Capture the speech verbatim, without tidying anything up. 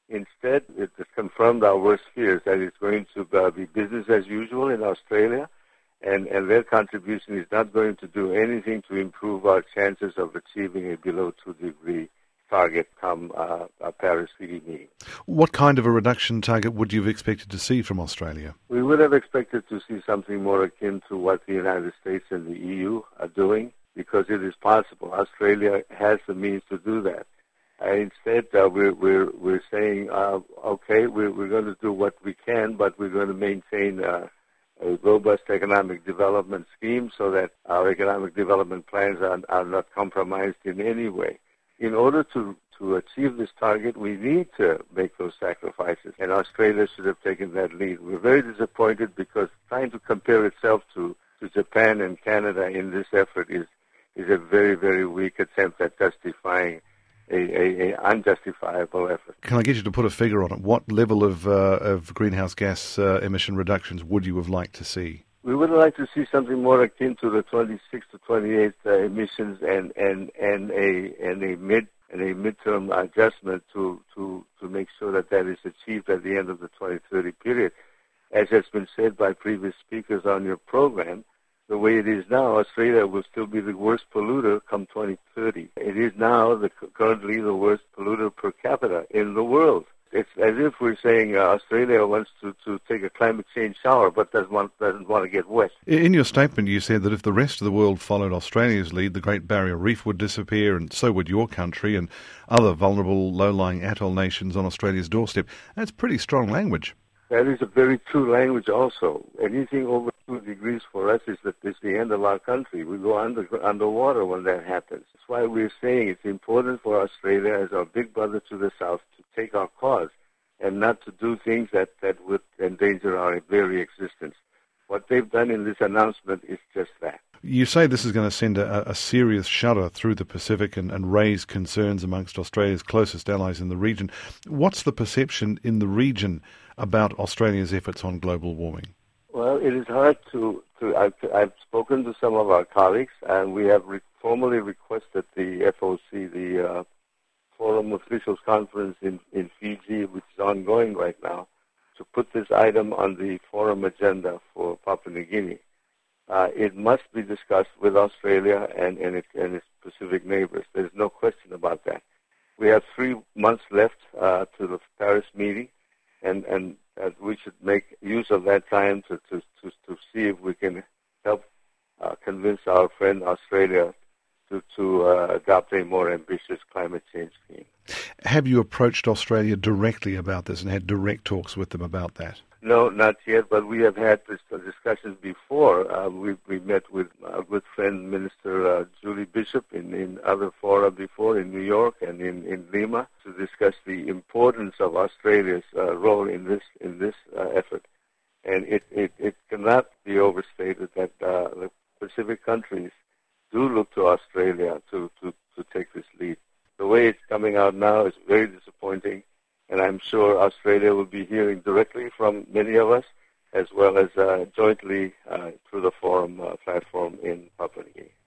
Instead, it has confirmed our worst fears that it's going to uh, be business as usual in Australia, and, and their contribution is not going to do anything to improve our chances of achieving a below two degree target come uh, a Paris Treaty meeting. What kind of a reduction target would you have expected to see from Australia? We would have expected to see something more akin to what the United States and the E U are doing, because it is possible. Australia has the means to do that. Uh, instead, uh, we're, we're, we're saying, uh, okay, we're, we're going to do what we can, but we're going to maintain uh, a robust economic development scheme so that our economic development plans are, are not compromised in any way. In order to, to achieve this target, we need to make those sacrifices, and Australia should have taken that lead. We're very disappointed because trying to compare itself to, to Japan and Canada in this effort is, is a very, very weak attempt at justifying A, a, a unjustifiable effort. Can I get you to put a figure on it? What level of uh, of greenhouse gas uh, emission reductions would you have liked to see? We would like to see something more akin to the twenty-six to twenty-eight uh, emissions, and, and, and a and a mid and a midterm adjustment to, to, to make sure that that is achieved at the end of the twenty thirty period. As has been said by previous speakers on your program, the way it is now, Australia will still be the worst polluter come twenty thirty. It is now the, currently the worst polluter per capita in the world. It's as if we're saying uh, Australia wants to, to take a climate change shower, but doesn't want, doesn't want to get wet. In your statement, you said that if the rest of the world followed Australia's lead, the Great Barrier Reef would disappear, and so would your country and other vulnerable low-lying atoll nations on Australia's doorstep. That's pretty strong language. That is a very true language also. Anything over two degrees for us is, that it's the end of our country. We go under, underwater when that happens. That's why we're saying it's important for Australia as our big brother to the south to take our cause and not to do things that, that would endanger our very existence. What they've done in this announcement is just that. You say this is going to send a, a serious shudder through the Pacific and, and raise concerns amongst Australia's closest allies in the region. What's the perception in the region about Australia's efforts on global warming? Well, it is hard to, to I've, I've spoken to some of our colleagues, and we have re- formally requested the F O C, the uh, Forum Officials Conference in, in Fiji, which is ongoing right now, to put this item on the forum agenda for Papua New Guinea. Uh, it must be discussed with Australia and, and, its, and its Pacific neighbors. There's no question about that. We have three months left uh, to the Paris meeting, and, and uh, we should make use of that time to, to, to, to see if we can help uh, convince our friend Australia to, to uh, adopt a more ambitious climate change scheme. Have you approached Australia directly about this and had direct talks with them about that? No, not yet, but we have had this uh, discussions before. Uh, we, we met with our good friend Minister uh, Julie Bishop in, in other fora before, in New York and in, in Lima, to discuss the importance of Australia's uh, role in this in this uh, effort. And it, it, it cannot be overstated that uh, the Pacific countries do look to Australia to, to, to take this lead. The way it's coming out now is very disappointing, and I'm sure Australia will be hearing directly from many of us, as well as uh, jointly uh, through the forum uh, platform in Papua New Guinea.